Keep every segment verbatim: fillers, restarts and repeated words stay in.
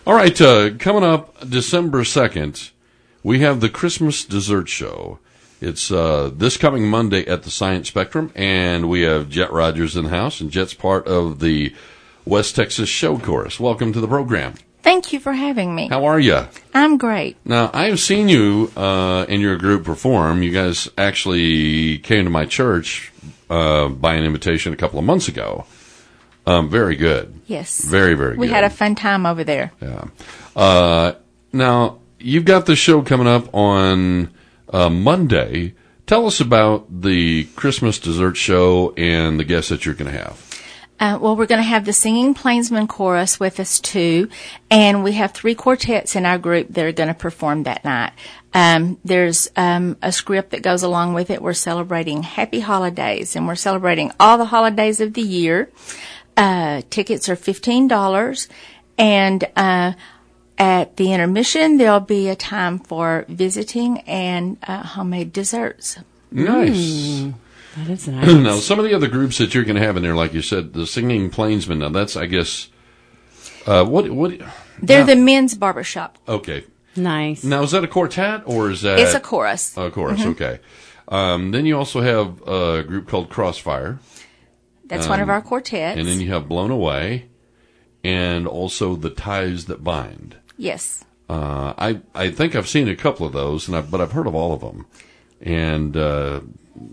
All right, uh, coming up December second, we have the Christmas Dessert Show. It's uh, this coming Monday at the Science Spectrum, and we have Jet Rogers in the house, and Jet's part of the West Texas Show Chorus. Welcome to the program. Thank you for having me. How are you? I'm great. Now, I have seen you uh, and your group perform. You guys actually came to my church uh, by an invitation a couple of months ago. Um, very good. Yes. Very, very good. We had a fun time over there. Yeah. Uh, now, you've got the show coming up on uh, Monday. Tell us about the Christmas Dessert Show and the guests that you're going to have. Uh, well, we're going to have the Singing Plainsman Chorus with us, too, and we have three quartets in our group that are going to perform that night. Um, there's um, a script that goes along with it. We're celebrating Happy Holidays, and we're celebrating all the holidays of the year. Uh, tickets are fifteen dollars, and uh, at the intermission, there'll be a time for visiting and uh, homemade desserts. Nice. Mm. That is nice. Now, some of the other groups that you're going to have in there, like you said, the Singing Plainsmen. Now, that's, I guess, uh, what, what? They're now, the men's barbershop. Okay. Nice. Now, is that a quartet or is that? It's a chorus. A chorus. Mm-hmm. Okay. Um, then you also have a group called Crossfire. That's um, one of our quartets. And then you have Blown Away, and also the Ties That Bind. Yes. Uh, I I think I've seen a couple of those, and I, but I've heard of all of them, and. Uh,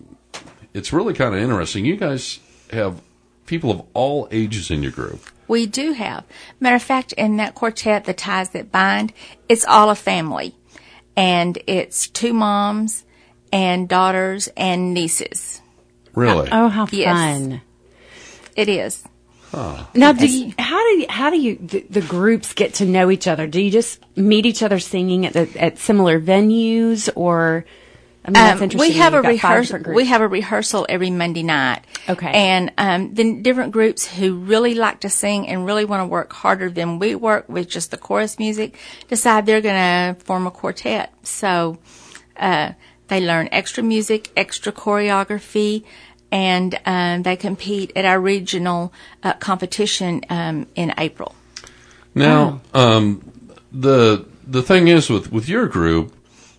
It's really kind of interesting. You guys have people of all ages in your group. We do have. Matter of fact, in that quartet, The Ties That Bind, it's all a family. And it's two moms and daughters and nieces. Really? Oh, how Yes. fun. It is. Huh. Now, do you, how do you, how do you the, the groups get to know each other? Do you just meet each other singing at the, at similar venues, or? I mean, that's Um, interesting. we have a You've got five rehearsal. different groups. We have a rehearsal every Monday night. Okay. And um, the different groups who really like to sing and really want to work harder than we work with just the chorus music decide they're going to form a quartet. So uh, they learn extra music, extra choreography, and um, they compete at our regional uh, competition um, in April. Now, um, the the thing is with, with your group.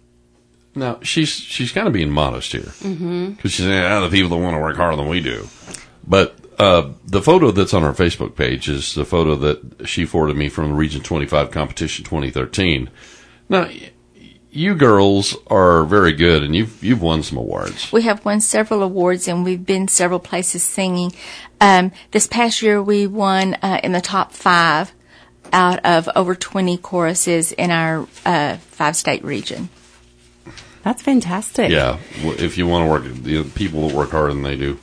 Now, she's she's kind of being modest here. Because mm-hmm. she's saying, ah, the people that want to work harder than we do. But uh, the photo that's on our Facebook page is the photo that she forwarded me from the Region twenty-five competition twenty thirteen. Now, you girls are very good, and you've, you've won some awards. We have won several awards, and we've been several places singing. Um, this past year, we won uh, in the top five out of over twenty choruses in our uh, five-state region. That's fantastic. Yeah, if you want to work, the people that work harder than they do.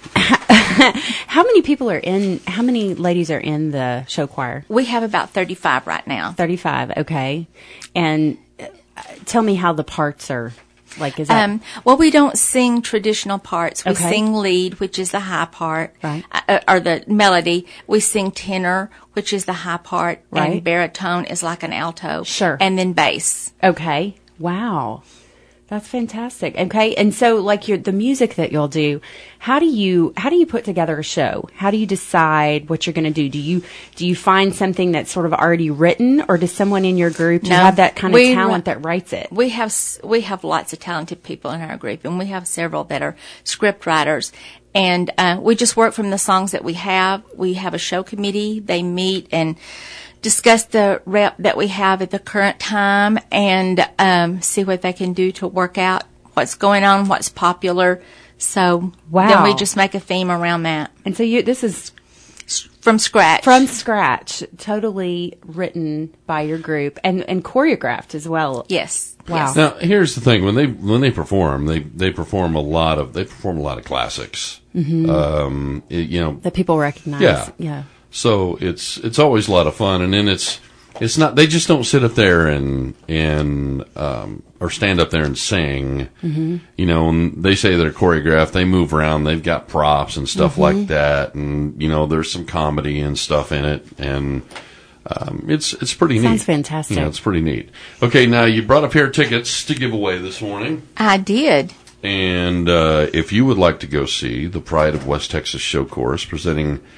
How many people are in, how many ladies are in the show choir? We have about thirty-five right now. thirty-five, okay. And uh, tell me how the parts are, like, is that? Um, well, we don't sing traditional parts. We Okay. sing lead, which is the high part, Right. uh, or the melody. We sing tenor, which is the high part, Right. and baritone is like an alto. Sure. And then bass. Okay. Wow. That's fantastic. Okay. And so, like, your, the music that you'll do, how do you, how do you put together a show? How do you decide what you're going to do? Do you, do you find something that's sort of already written, or does someone in your group do you No, have that kind of we talent ri- that writes it? We have s- we have lots of talented people in our group, and we have several that are script writers. And uh, we just work from the songs that we have. We have a show committee. They meet and discuss the rep that we have at the current time, and um, see what they can do to work out what's going on, what's popular. So Wow. then we just make a theme around that And so you, this is from scratch. from scratch, totally written by your group and, and choreographed as well. Yes. Wow. Yes. Now, here's the thing: when they when they perform, they they perform a lot of they perform a lot of classics. Mm-hmm. Um, it- you know, That people recognize. Yeah. Yeah. so it's it's always a lot of fun, and then it's it's not they just don't sit up there and and um, or stand up there and sing. Mm-hmm. You know, and they say they're choreographed. They move around. They've got props and stuff mm-hmm. like that, and you know, there's some comedy and stuff in it, and um, it's it's pretty neat. Sounds fantastic. Yeah, it's pretty neat. Okay, now you brought a pair of tickets to give away this morning. I did. And uh, if you would like to go see the Pride of West Texas Show Chorus presenting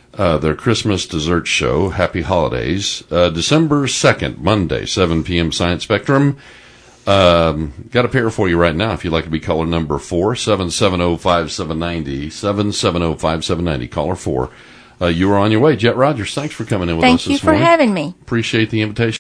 uh, their Christmas dessert show, Happy Holidays, uh, December second, Monday, seven p.m. Science Spectrum. Um, got a pair for you right now if you'd like to be caller number four, seven seven zero, five seven nine zero, seven seven zero, five seven nine zero, caller four. Uh, you are on your way. Jet Rogers, thanks for coming in with Thank us you this for morning. having me. Appreciate the invitation.